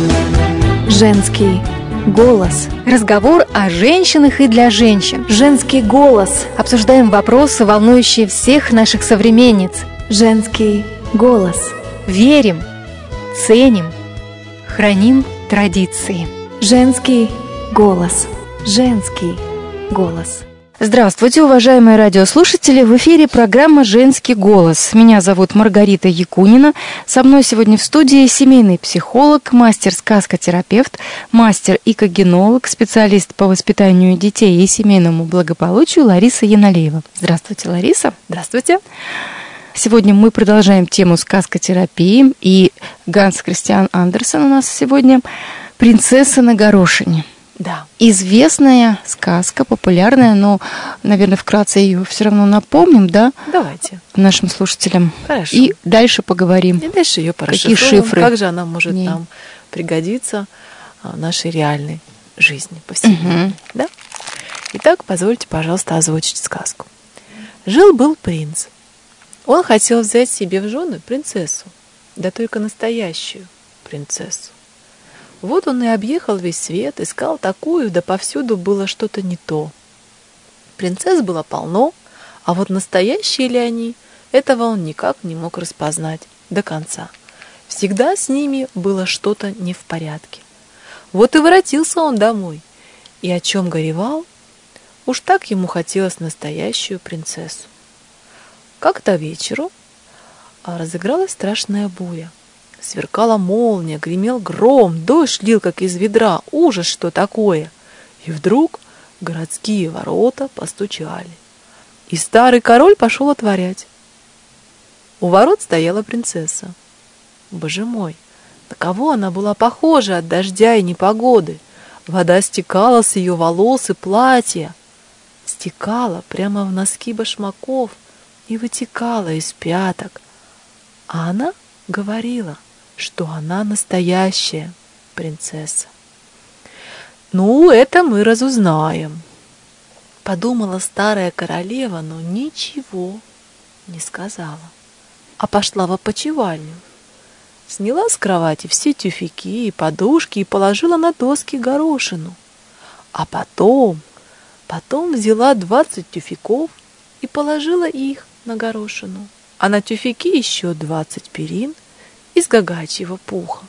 Женский голос. Разговор о женщинах и для женщин. Женский голос. Обсуждаем вопросы, волнующие всех наших современниц. Женский голос. Верим, ценим, храним традиции. Женский голос. Женский голос. Здравствуйте, уважаемые радиослушатели! В эфире программа «Женский голос». Меня зовут Маргарита Якунина. Со мной сегодня в студии семейный психолог, мастер-сказкотерапевт, мастер-икогенолог, специалист по воспитанию детей и семейному благополучию Лариса Яналеева. Здравствуйте, Лариса! Здравствуйте! Сегодня мы продолжаем тему сказкотерапии. И Ганс Кристиан Андерсен у нас сегодня «Принцесса на горошине». Да. Известная сказка, популярная, но, наверное, вкратце ее все равно напомним, да? Давайте. Нашим слушателям. Хорошо. И дальше поговорим. И дальше ее Какие порасшифруем. шифры? Как же она может нам пригодиться в нашей реальной жизни, повседневной. Да? Итак, позвольте, пожалуйста, озвучить сказку. Жил-был принц. Он хотел взять себе в жены принцессу, да только настоящую принцессу. Вот он и объехал весь свет, искал такую, да повсюду было что-то не то. Принцесс было полно, а вот настоящие ли они, этого он никак не мог распознать до конца. Всегда с ними было что-то не в порядке. Вот и воротился он домой. И о чем горевал? Уж так ему хотелось настоящую принцессу. Как-то вечеру разыгралась страшная буря. Сверкала молния, гремел гром, дождь лил, как из ведра. Ужас, что такое! И вдруг городские ворота постучали. И старый король пошел отворять. У ворот стояла принцесса. Боже мой, на кого она была похожа от дождя и непогоды? Вода стекала с ее волос и платья. Стекала прямо в носки башмаков и вытекала из пяток. А она говорила, что она настоящая принцесса. «Ну, это мы разузнаем», — подумала старая королева, но ничего не сказала, а пошла в опочивальню. Сняла с кровати все тюфяки и подушки и положила на доски горошину. А потом взяла 20 тюфяков и положила их на горошину, а на тюфяки еще 20 перин из гагачьего пуха.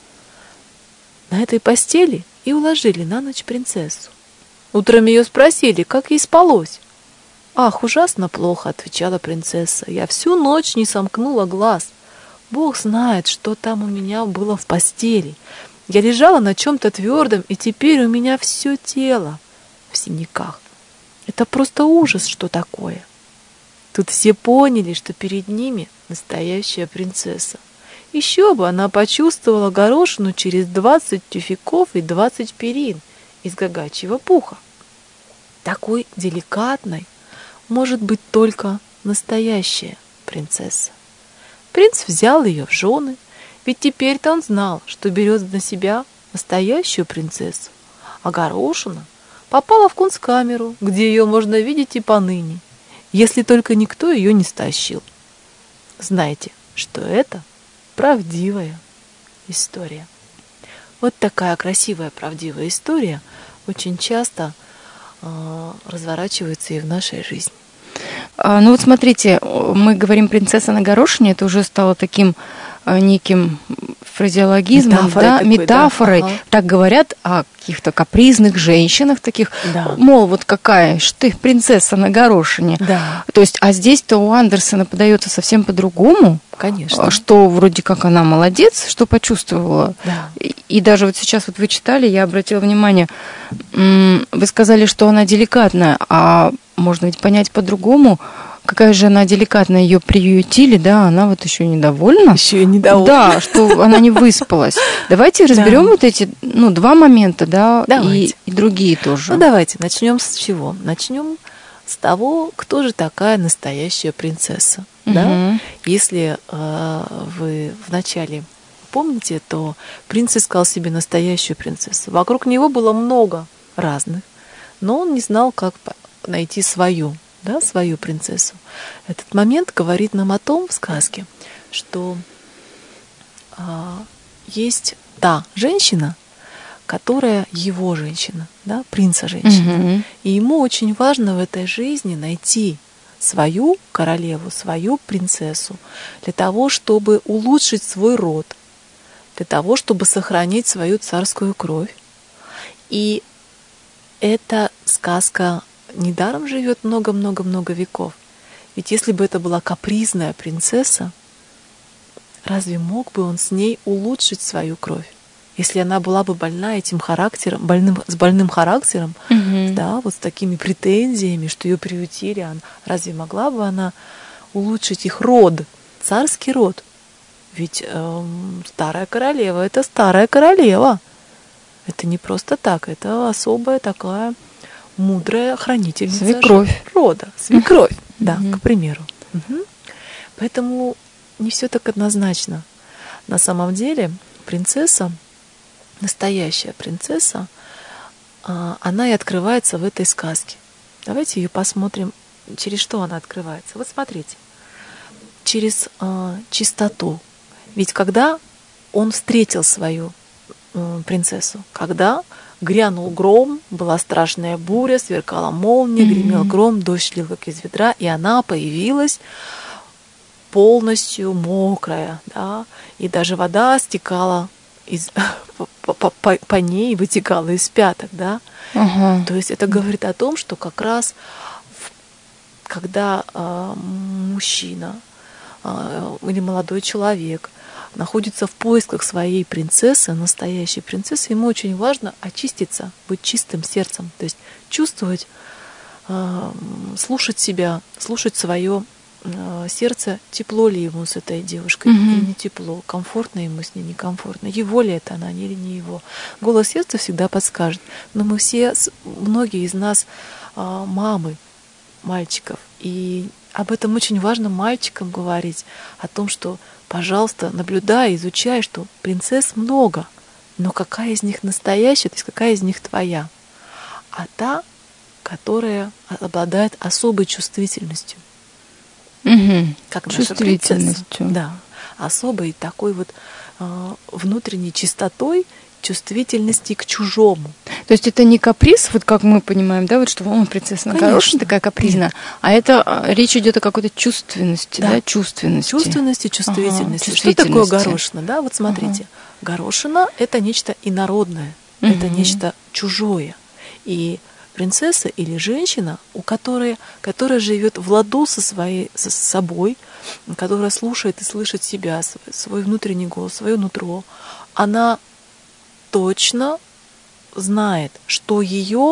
На этой постели и уложили на ночь принцессу. Утром ее спросили, как ей спалось. «Ах, ужасно плохо», — отвечала принцесса. «Я всю ночь не сомкнула глаз. Бог знает, что там у меня было в постели. Я лежала на чем-то твердом, и теперь у меня все тело в синяках. Это просто ужас, что такое». Тут все поняли, что перед ними настоящая принцесса. Еще бы, она почувствовала горошину через 20 тюфяков и 20 перин из гагачьего пуха. Такой деликатной может быть только настоящая принцесса. Принц взял ее в жены, ведь теперь-то он знал, что берет на себя настоящую принцессу, а горошина попала в кунсткамеру, где ее можно видеть и поныне, если только никто ее не стащил. Знаете, что это правдивая история. Вот такая красивая правдивая история очень часто разворачивается и в нашей жизни. Ну вот смотрите, мы говорим «принцесса на горошине», это уже стало таким неким фразеологизмом, метафорой. Ага. Так говорят о каких-то капризных женщинах таких, Да. мол, вот какая ж ты принцесса на горошине. Да. То есть, а здесь-то у Андерсена подается совсем по-другому. Конечно. Что вроде как она молодец, что почувствовала. Да. И даже вот сейчас вот вы читали, я обратила внимание, вы сказали, что она деликатная, а можно ведь понять по-другому, какая же она деликатная, ее приютили, да, она вот еще недовольна. Еще и недовольна. Да, что она не выспалась. Давайте разберем вот эти, два момента, да, и другие тоже. Ну, давайте, начнем с чего? Начнем с того, кто же такая настоящая принцесса. Да? Если вы вначале помните, то принц искал себе настоящую принцессу. Вокруг него было много разных, но он не знал, как найти свою принцессу. Этот момент говорит нам о том в сказке, что есть та женщина, которая его женщина, да, принца женщина. И ему очень важно в этой жизни найти свою королеву, свою принцессу, для того, чтобы улучшить свой род, для того, чтобы сохранить свою царскую кровь. И эта сказка недаром живет много-много-много веков. Ведь если бы это была капризная принцесса, разве мог бы он с ней улучшить свою кровь? Если она была бы больна этим характером, с больным характером, да, вот с такими претензиями, что ее приютили, разве могла бы она улучшить их род, царский род? Ведь старая королева — это старая королева. Это не просто так, это особая такая мудрая хранительница рода. Свекровь, да, к примеру. Поэтому не все так однозначно. На самом деле принцесса, настоящая принцесса, она и открывается в этой сказке. Давайте ее посмотрим, через что она открывается. Вот смотрите, через чистоту. Ведь когда он встретил свою принцессу, когда грянул гром, была страшная буря, сверкала молния, гремел гром, дождь лил как из ведра, и она появилась полностью мокрая, да, и даже вода стекала по ней, вытекала из пяток, да. То есть это говорит о том, что как раз когда мужчина или молодой человек находится в поисках своей принцессы, настоящей принцессы, ему очень важно очиститься, быть чистым сердцем, то есть чувствовать, слушать себя, слушать свое сердце, тепло ли ему с этой девушкой или не тепло, комфортно ему с ней, некомфортно, его ли это она или не его. Голос сердца всегда подскажет. Но мы все, многие из нас мамы мальчиков, и об этом очень важно мальчикам говорить, о том, что, пожалуйста, наблюдай, изучай, что принцесс много, но какая из них настоящая, то есть какая из них твоя, а та, которая обладает особой чувствительностью. Как наша принцесса. Да, особой такой вот внутренней чистотой, чувствительности к чужому. То есть это не каприз, вот как мы понимаем, да, вот что принцесса хорошая, такая капризная, а это речь идет о какой-то чувственности, да, чувственности. Чувственности, чувствительности. Что такое горошина? Да, вот смотрите, горошина — это нечто инородное, это нечто чужое. И принцесса или женщина, которая живет в ладу со собой, которая слушает и слышит себя, свой внутренний голос, свое нутро, она точно знает, что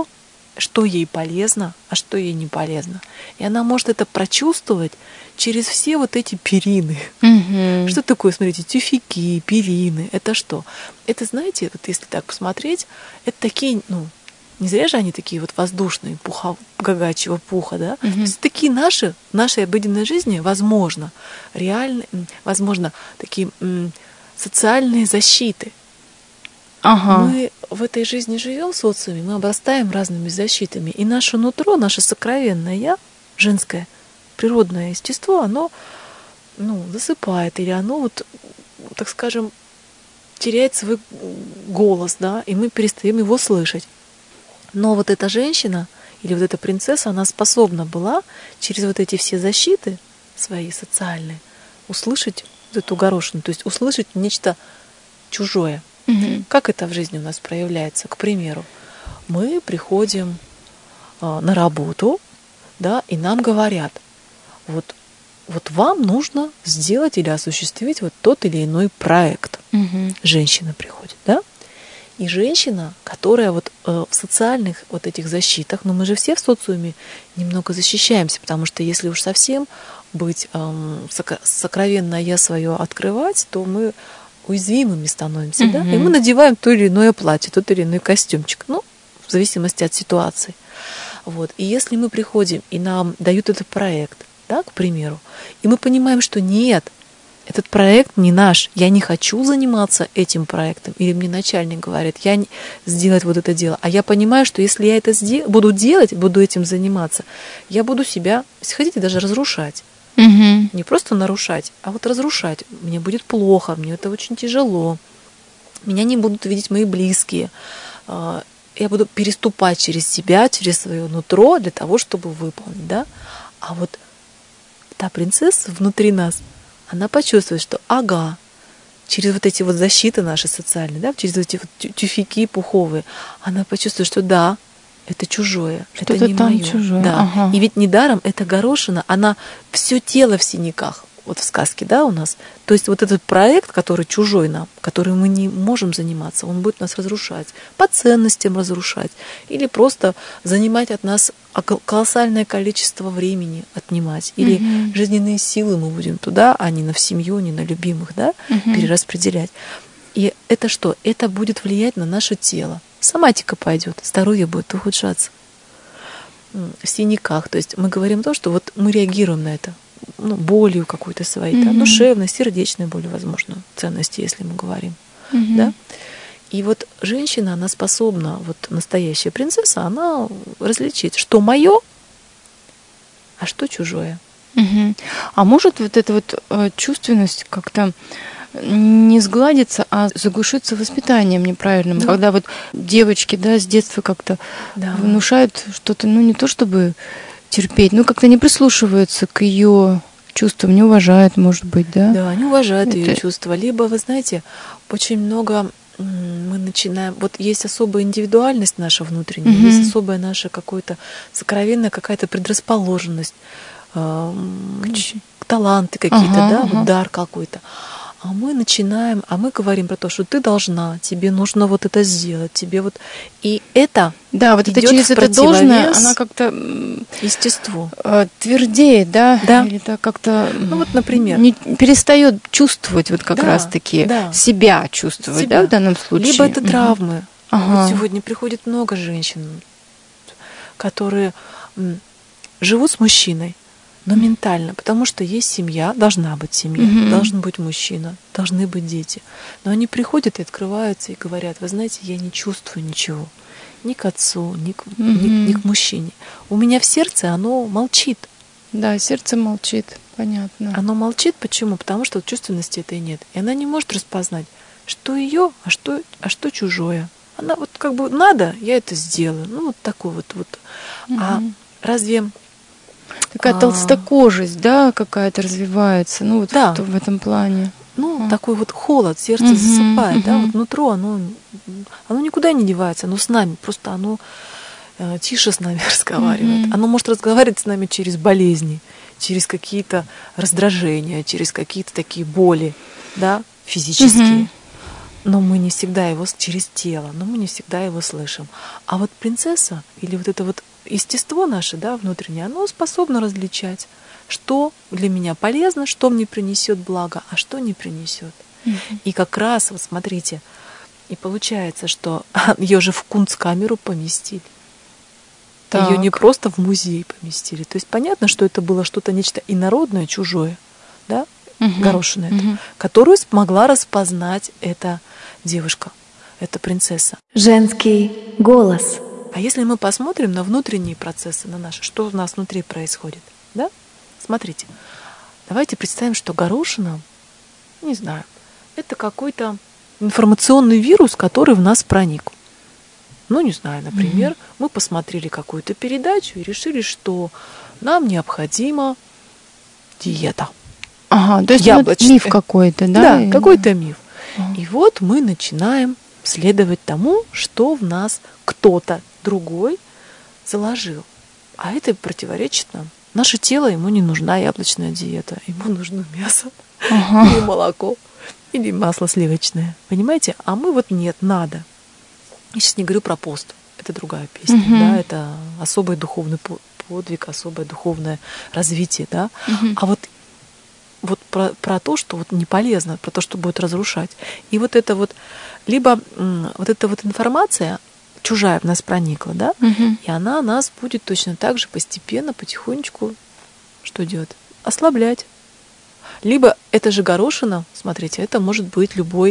ей полезно, а что ей не полезно. И она может это прочувствовать через все вот эти перины. Что такое, смотрите, тюфяки, перины? Это что? Это, знаете, вот если так посмотреть, это такие, не зря же они такие вот воздушные, гагачьего пуха, да? То есть такие в нашей обыденной жизни, возможно, возможно, такие социальные защиты. Мы в этой жизни живем в социуме, мы обрастаем разными защитами, и наше нутро, наше сокровенное я, женское, природное естество, оно засыпает, или оно, вот, так скажем, теряет свой голос, да, и мы перестаем его слышать. Но вот эта женщина или вот эта принцесса, она способна была через вот эти все защиты свои социальные услышать вот эту горошину, то есть услышать нечто чужое. Как это в жизни у нас проявляется? К примеру, мы приходим на работу, да, и нам говорят, вот вам нужно сделать или осуществить вот тот или иной проект. Женщина приходит, да? И женщина, которая вот в социальных вот этих защитах, мы же все в социуме немного защищаемся, потому что если уж совсем быть сокровенное я свое открывать, то мы уязвимыми становимся, да? И мы надеваем то или иное платье, тот или иной костюмчик, в зависимости от ситуации. Вот. И если мы приходим, и нам дают этот проект, да, к примеру, и мы понимаем, что нет, этот проект не наш, я не хочу заниматься этим проектом, или мне начальник говорит, сделать вот это дело, а я понимаю, что если я это буду делать, буду этим заниматься, я буду себя, если хотите, даже разрушать. Не просто нарушать, а вот разрушать. Мне будет плохо, мне это очень тяжело. меня не будут видеть мои близкие. Я буду переступать через себя, через свое нутро для того, чтобы выполнить, да? А вот та принцесса внутри нас, она почувствует, что через вот эти вот защиты наши социальные, да, через эти вот тюфяки пуховые, она почувствует, что да, это чужое, Что-то это не там мое. чужое. Да. Ага. И ведь недаром эта горошина, она все тело в синяках. Вот в сказке, да, у нас. То есть вот этот проект, который чужой нам, который мы не можем заниматься, он будет нас разрушать, по ценностям разрушать, или просто занимать от нас колоссальное количество времени, отнимать, или жизненные силы мы будем туда, а не на в семью, не на любимых, да, перераспределять. И это что? Это будет влиять на наше тело. Соматика пойдет, здоровье будет ухудшаться. В синяках. То есть мы говорим то, что вот мы реагируем на это. Болью какой-то своей, да, душевной, сердечной болью, возможно, ценности, если мы говорим. Да? И вот женщина, она способна, вот настоящая принцесса, она различить, что мое, а что чужое. А может вот эта вот чувственность как-то не сгладиться, а заглушиться воспитанием неправильным, когда вот девочки, да, с детства как-то внушают что-то, не то чтобы терпеть, как-то не прислушиваются к ее чувствам, не уважают, может быть, да? Да, не уважают ее чувства. Либо, вы знаете, очень много мы начинаем... Вот есть особая индивидуальность наша внутренняя, есть особая наша сокровенная какая-то предрасположенность, таланты какие-то, вот дар какой-то. А мы говорим про то, что ты должна, тебе нужно вот это сделать, тебе вот... И это вот это через это должное, она как-то... Естеству. Твердеет, да? Или так как-то... например. Не перестает чувствовать вот как раз-таки себя чувствовать, да, в данном случае? Либо это травмы. Вот сегодня приходит много женщин, которые живут с мужчиной, но ментально, потому что есть семья, должна быть семья, должен быть мужчина, должны быть дети. Но они приходят и открываются и говорят: вы знаете, я не чувствую ничего. Ни к отцу, ни к мужчине. У меня в сердце оно молчит. Да, сердце молчит, понятно. Оно молчит, почему? Потому что чувственности этой нет. И она не может распознать, что ее, а что чужое. Она вот надо, я это сделаю. Вот такой вот. А разве... Такая толстокожесть, да, какая-то развивается, в этом плане. Такой вот холод, сердце засыпает, да, вот нутро, оно никуда не девается, оно с нами, просто оно тише с нами разговаривает. Оно может разговаривать с нами через болезни, через какие-то раздражения, через какие-то такие боли, да, физические. Но мы не всегда его через тело, но мы не всегда его слышим. А вот принцесса или вот это вот естество наше, да, внутреннее, оно способно различать, что для меня полезно, что мне принесет благо, а что не принесет. И как раз, вот смотрите, и получается, что ее же в Кунсткамеру поместили. Ее не просто в музей поместили. То есть понятно, что это было что-то, нечто инородное, чужое, да, горошина эта, которую смогла распознать эта девушка, эта принцесса. Женский голос. А если мы посмотрим на внутренние процессы, на наши, что у нас внутри происходит, да? Смотрите, давайте представим, что горошина, не знаю, это какой-то информационный вирус, который в нас проник. Не знаю, например, мы посмотрели какую-то передачу и решили, что нам необходима диета. То есть миф какой-то, да? Да, какой-то миф. И вот мы начинаем следовать тому, что в нас кто-то другой заложил. А это противоречит нам. Наше тело, ему не нужна яблочная диета, ему нужно мясо, или молоко, или масло сливочное. Понимаете? А мы вот нет, надо. Я сейчас не говорю про пост. Это другая песня. Да? Это особый духовный подвиг, особое духовное развитие. Да? А вот про то, что вот не полезно, про то, что будет разрушать. И вот это вот, либо вот эта вот информация чужая в нас проникла, да, и она нас будет точно так же постепенно, потихонечку, что делать? Ослаблять. Либо это же горошина, смотрите, это может быть любое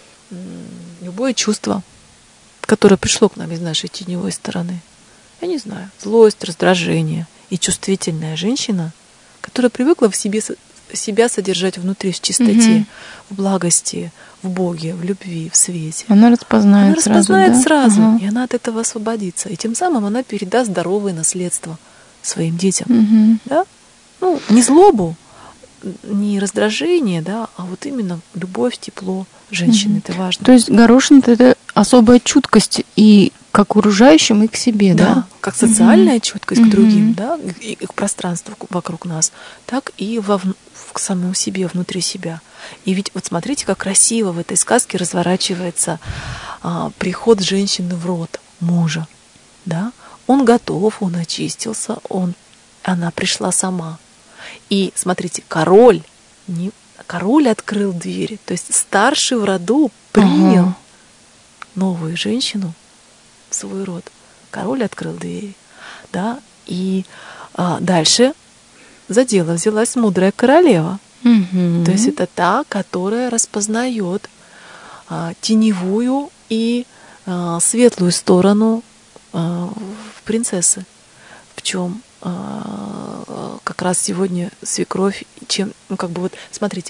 чувство, которое пришло к нам из нашей теневой стороны. Я не знаю, злость, раздражение. И чувствительная женщина, которая привыкла в себе себя содержать внутри в чистоте, в благости, в Боге, в любви, в свете. Она распознает сразу, Ага. и она от этого освободится. И тем самым она передаст здоровое наследство своим детям. Да? Ну, не злобу, не раздражение, да, а вот именно любовь, тепло женщины. Это важно. То есть горошина — это особая чуткость и к окружающим, и к себе, да? Как социальная чуткость к другим, да, и к пространству вокруг нас, так и к самому себе, внутри себя. И ведь вот смотрите, как красиво в этой сказке разворачивается приход женщины в род мужа. Да? Он готов, он очистился, она пришла сама. И смотрите, король открыл двери, то есть старший в роду принял новую женщину в свой род. Король открыл двери, да, и дальше за дело взялась мудрая королева. То есть это та, которая распознает теневую и светлую сторону принцессы. В чем как раз сегодня свекровь, смотрите,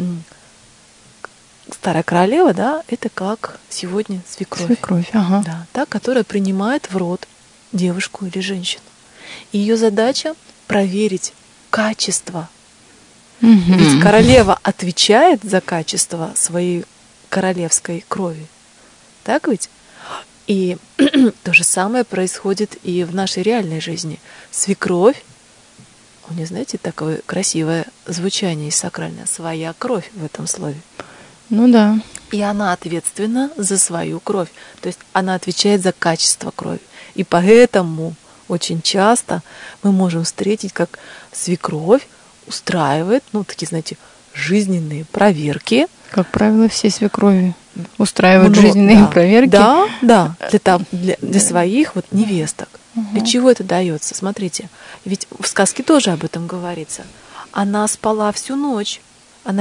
старая королева, да, это как сегодня свекровь. Свекровь, ага. Да, та, которая принимает в род девушку или женщину. И ее задача проверить качество. Ведь королева отвечает за качество своей королевской крови. Так ведь? И то же самое происходит и в нашей реальной жизни. Свекровь, у нее, знаете, такое красивое звучание и сакральное, своя кровь в этом слове. Ну да. И она ответственна за свою кровь. То есть она отвечает за качество крови. И поэтому очень часто мы можем встретить, как свекровь устраивает, такие, знаете, жизненные проверки. Как правило, все свекрови устраивают жизненные проверки. Да, для своих невесток. Для чего это дается? Смотрите, ведь в сказке тоже об этом говорится. Она спала всю ночь. Она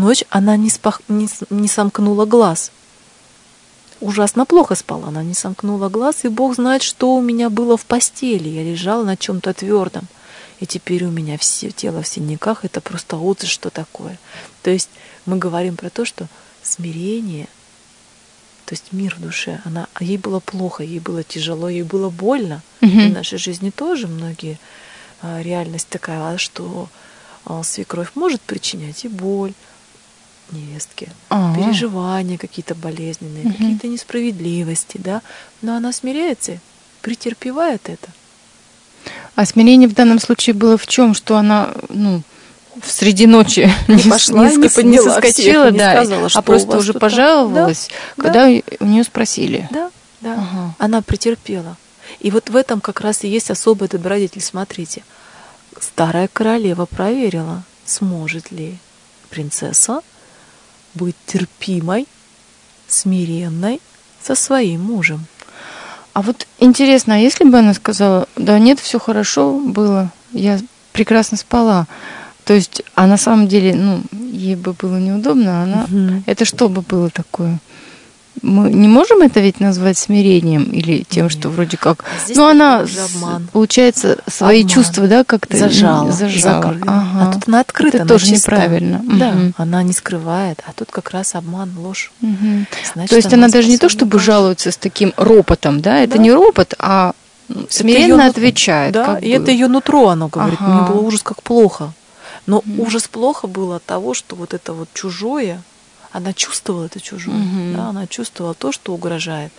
не сомкнула глаз. Ужасно плохо спала. Она не сомкнула глаз, и Бог знает, что у меня было в постели. Я лежала на чем-то твердом. И теперь у меня все тело в синяках. Это просто ужас, что такое. То есть мы говорим про то, что смирение, то есть мир в душе, ей было плохо, ей было тяжело, ей было больно. И в нашей жизни тоже многие реальность такая, что свекровь может причинять и боль невестке, переживания какие-то болезненные, какие-то несправедливости, да, но она смиряется, претерпевает это. А смирение в данном случае было в чем? Что она, среди ночи не соскочила, да, а просто уже пожаловалась, когда у нее спросили. Да. Она претерпела. И вот в этом как раз и есть особый добродетель. Смотрите, старая королева проверила, сможет ли принцесса быть терпимой, смиренной со своим мужем. А вот интересно, а если бы она сказала, да нет, все хорошо было, я прекрасно спала, то есть, а на самом деле, ей бы было неудобно, она, это что бы было такое? Мы не можем это ведь назвать смирением или тем, что вроде как... она, получается, свои чувства, да, как-то зажала. А тут она открыта, это тоже неправильно. Да, она не скрывает, а тут как раз обман, ложь. Значит, то есть она даже не то, чтобы жалуется с таким ропотом, да, это не ропот, а смиренно отвечает. Да, и это ее нутро, оно говорит, мне было ужас, как плохо. Но ужас плохо было от того, что вот это вот чужое, она чувствовала это чужое, да, она чувствовала то, что угрожает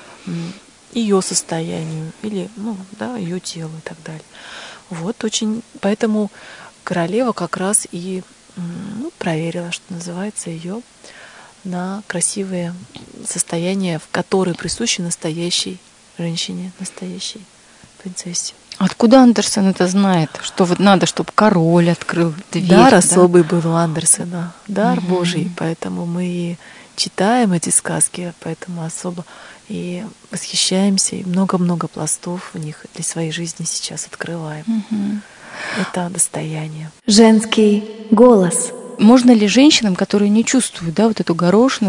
ее состоянию или, ее телу и так далее. Вот поэтому королева как раз и проверила, что называется, ее на красивые состояния, в которые присущи настоящей женщине, настоящей принцессе. Откуда Андерсен это знает? Что вот надо, чтобы король открыл дверь? Дар особый был у Андерсена, дар Божий, поэтому мы и читаем эти сказки, поэтому особо и восхищаемся, и много-много пластов в них для своей жизни сейчас открываем. Это достояние. Женский голос. Можно ли женщинам, которые не чувствуют, да, вот эту горошину,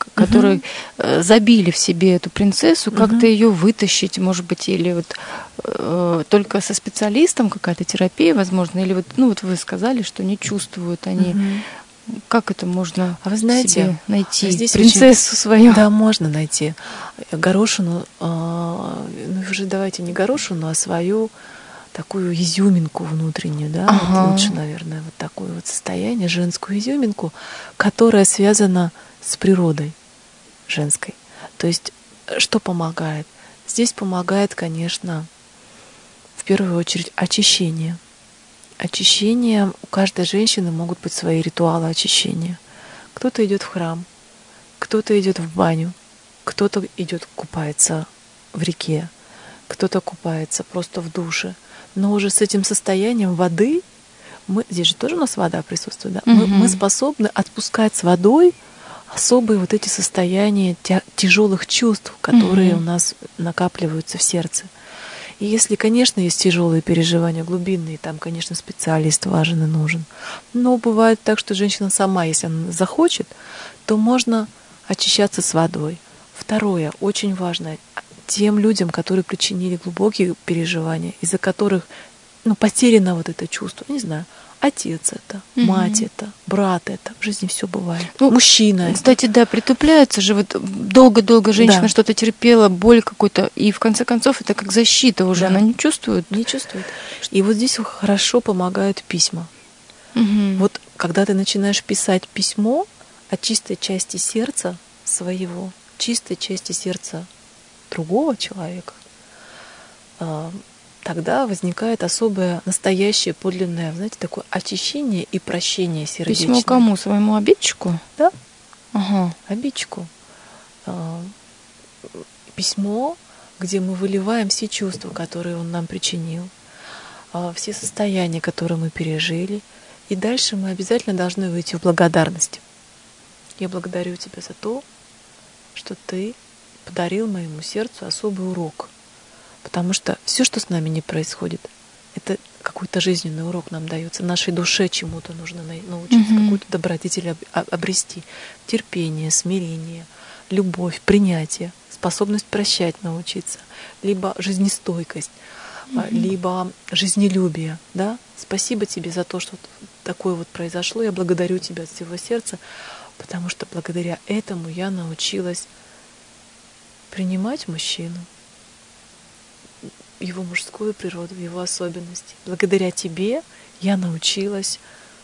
которые забили в себе эту принцессу, как-то ее вытащить, может быть, или вот только со специалистом какая-то терапия, возможно, или вот, ну вот вы сказали, что не чувствуют они. Как это можно вы знаете, себе найти? здесь Принцессу очень... свою? Да, можно найти. Горошину, ну уже давайте не горошину, а свою такую изюминку внутреннюю, да, вот лучше, наверное, вот такое вот состояние, женскую изюминку, которая связана с природой женской. То есть, что помогает? Здесь помогает, конечно, в первую очередь очищение. Очищение, у каждой женщины могут быть свои ритуалы очищения. Кто-то идет в храм, кто-то идет в баню, кто-то идет купается в реке, кто-то купается просто в душе. Но уже с этим состоянием воды, здесь же тоже у нас вода присутствует, да? Мы способны отпускать с водой особые вот эти состояния тяжелых чувств, которые у нас накапливаются в сердце. И если, конечно, есть тяжелые переживания глубинные, там, конечно, специалист важен и нужен. Но бывает так, что женщина сама, если она захочет, то можно очищаться с водой. Второе, очень важное, тем людям, которые причинили глубокие переживания, из-за которых потеряно вот это чувство, не знаю, отец это, мать это, брат это, в жизни все бывает. Мужчина. Кстати, да, притупляется же, вот долго-долго женщина что-то терпела, боль какой-то, и в конце концов это как защита уже, она не чувствует. Не чувствует. И вот здесь хорошо помогают письма. Вот когда ты начинаешь писать письмо от чистой части сердца своего, чистой части сердца другого человека, тогда возникает особое, настоящее, подлинное, знаете, такое очищение и прощение сердечное. Письмо кому? Своему обидчику? Да. Ага. Обидчику. Письмо, где мы выливаем все чувства, которые он нам причинил, все состояния, которые мы пережили. И дальше мы обязательно должны выйти в благодарность. Я благодарю тебя за то, что ты подарил моему сердцу особый урок. Потому что все, что с нами не происходит, это какой-то жизненный урок нам дается. Нашей душе чему-то нужно научиться, какую-то добродетель обрести. Терпение, смирение, любовь, принятие, способность прощать научиться, либо жизнестойкость, либо жизнелюбие. Да? Спасибо тебе за то, что такое вот произошло. Я благодарю тебя от всего сердца, потому что благодаря этому я научилась принимать мужчину, его мужскую природу, его особенности. Благодаря тебе я научилась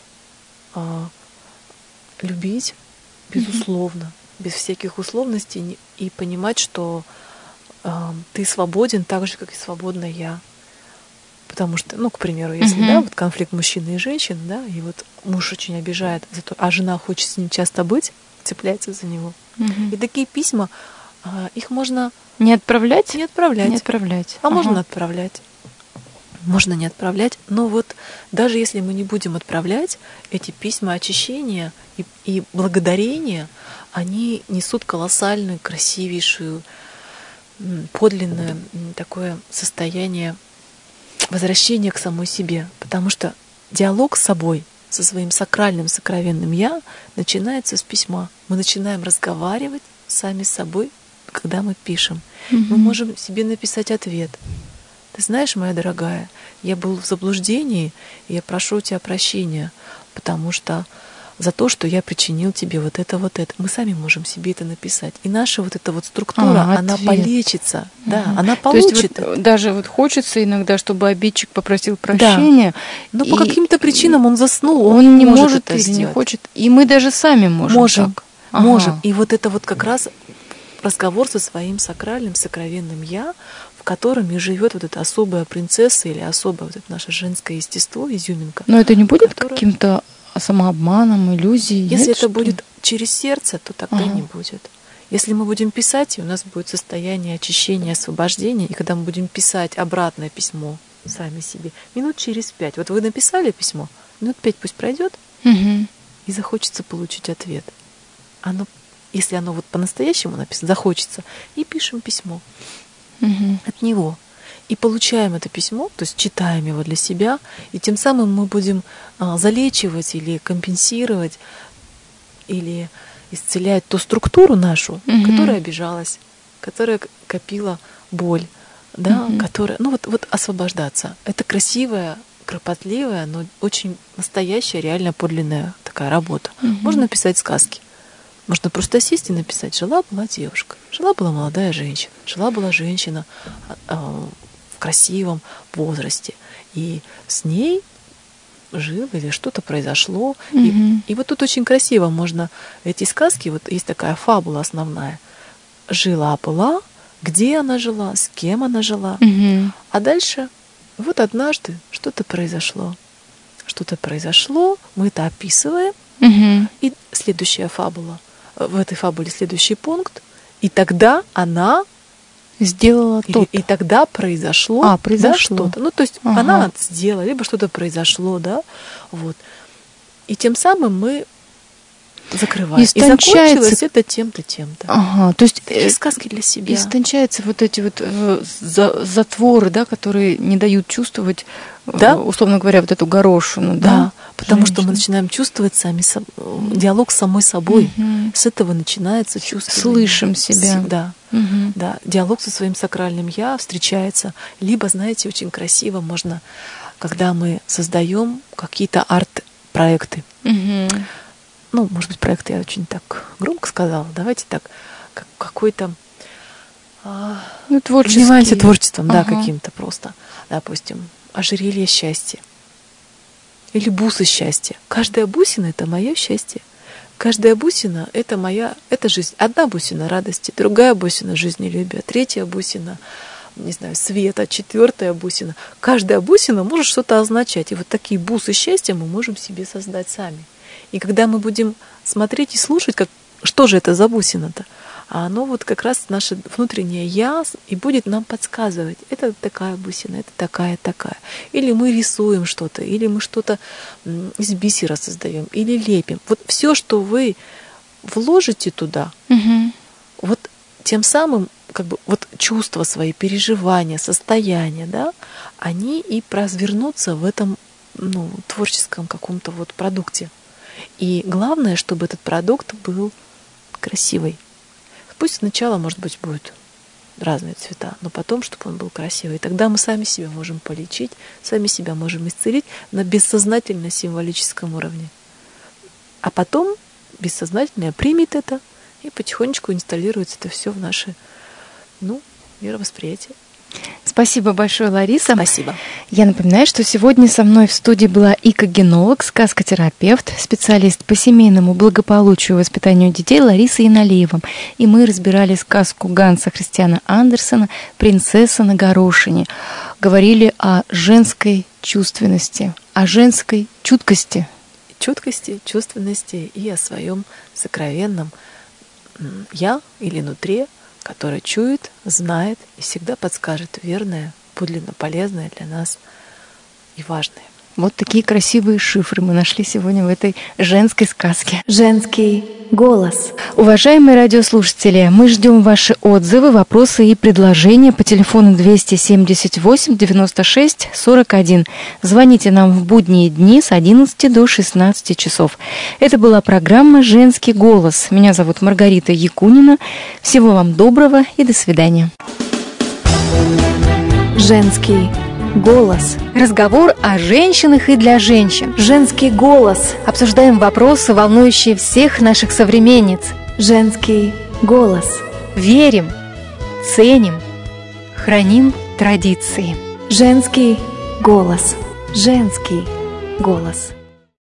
любить, безусловно, без всяких условностей, и понимать, что ты свободен так же, как и свободна я. Потому что, к примеру, если вот конфликт мужчины и женщины, да, и вот муж очень обижает, а жена хочет с ним часто быть, цепляется за него. И такие письма, их можно не отправлять? Не отправлять. Не отправлять. Можно отправлять. Можно не отправлять. Но вот даже если мы не будем отправлять, эти письма очищения и благодарения, они несут колоссальную, красивейшую, подлинное такое состояние возвращения к самой себе. Потому что диалог с собой, со своим сакральным, сокровенным «я» начинается с письма. Мы начинаем разговаривать сами с собой, когда мы пишем. Мы можем себе написать ответ. Ты знаешь, моя дорогая, я был в заблуждении, и я прошу у тебя прощения, потому что за то, что я причинил тебе вот это. Мы сами можем себе это написать. И наша вот эта вот структура, она полечится, да, она получит. То есть вот даже вот хочется иногда, чтобы обидчик попросил прощения. Да. Но по каким-то причинам он заснул, он не может это или сделать. Не хочет. И мы даже сами можем. Можем. И вот это вот как раз разговор со своим сакральным, сокровенным «я», в котором и живет вот эта особая принцесса или особое вот это наше женское естество, изюминка. Но это не будет каким-то самообманом, иллюзией? Если это будет через сердце, то тогда не будет. Если мы будем писать, и у нас будет состояние очищения, освобождения, и когда мы будем писать обратное письмо сами себе, минут через 5. Вот вы написали письмо, минут 5 пусть пройдет, и захочется получить ответ. Если оно вот по-настоящему написано, захочется, и пишем письмо от него. И получаем это письмо, то есть читаем его для себя, и тем самым мы будем залечивать или компенсировать, или исцеляет ту структуру нашу, которая обижалась, которая копила боль, да, которая, ну вот освобождаться. Это красивая, кропотливая, но очень настоящая, реально подлинная такая работа. Можно писать сказки. Можно просто сесть и написать: жила-была девушка, жила-была молодая женщина, жила-была женщина в красивом возрасте, и с ней жил или что-то произошло. И вот тут очень красиво можно эти сказки, вот есть такая фабула основная. Жила-была, где она жила, с кем она жила. А дальше вот однажды что-то произошло. Что-то произошло, мы это описываем, и следующая фабула. В этой фабуле следующий пункт. И тогда она сделала то. И тогда произошло, да, что-то. Ну, то есть она сделала, либо что-то произошло, да. Вот. И тем самым мы закрываем. И закончилось это тем-то, тем-то. То есть такие сказки для себя. Истончаются вот эти вот затворы, да, которые не дают чувствовать, да? Условно говоря, вот эту горошину. Да, потому что мы начинаем чувствовать диалог с самой собой. С этого начинается чувство. Слышим себя. Да. Да. Диалог со своим сакральным я встречается. Либо, знаете, очень красиво можно, когда мы создаем какие-то арт-проекты. Ну, может быть, проект я очень так громко сказала. Давайте так, какой-то... Занимаемся творчеством, да, каким-то просто. Допустим, ожерелье счастья. Или бусы счастья. Каждая бусина — это мое счастье. Каждая бусина — это жизнь. Одна бусина радости, другая бусина жизнелюбия, третья бусина, не знаю, света, четвертая бусина. Каждая бусина может что-то означать. И вот такие бусы счастья мы можем себе создать сами. И когда мы будем смотреть и слушать, что же это за бусина-то, а оно вот как раз наше внутреннее «я» и будет нам подсказывать. Это такая бусина, это такая. Или мы рисуем что-то, или мы что-то из бисера создаем, или лепим. Вот все, что вы вложите туда, вот тем самым вот чувства свои, переживания, состояния, да, они и развернутся в этом творческом каком-то вот продукте. И главное, чтобы этот продукт был красивый. Пусть сначала, может быть, будут разные цвета, но потом, чтобы он был красивый. И тогда мы сами себя можем полечить, сами себя можем исцелить на бессознательно-символическом уровне. А потом бессознательное примет это и потихонечку инсталируется это все в наше мировосприятие. Спасибо большое, Лариса. Спасибо. Я напоминаю, что сегодня со мной в студии была икогенолог, сказкотерапевт, специалист по семейному благополучию и воспитанию детей Лариса Иналиева. И мы разбирали сказку Ганса Христиана Андерсена «Принцесса на горошине». Говорили о женской чувственности, о женской чуткости. Чуткости, чувственности и о своем сокровенном «я» или «нутре», который чует, знает и всегда подскажет верное, подлинно полезное для нас и важное. Вот такие красивые шифры мы нашли сегодня в этой женской сказке. Женский голос. Уважаемые радиослушатели, мы ждем ваши отзывы, вопросы и предложения по телефону 278 96 41. Звоните нам в будние дни с 11 до 16 часов. Это была программа «Женский голос». Меня зовут Маргарита Якунина. Всего вам доброго и до свидания. Женский голос. Разговор о женщинах и для женщин. Женский голос. Обсуждаем вопросы, волнующие всех наших современниц. Женский голос. Верим, ценим, храним традиции. Женский голос. Женский голос.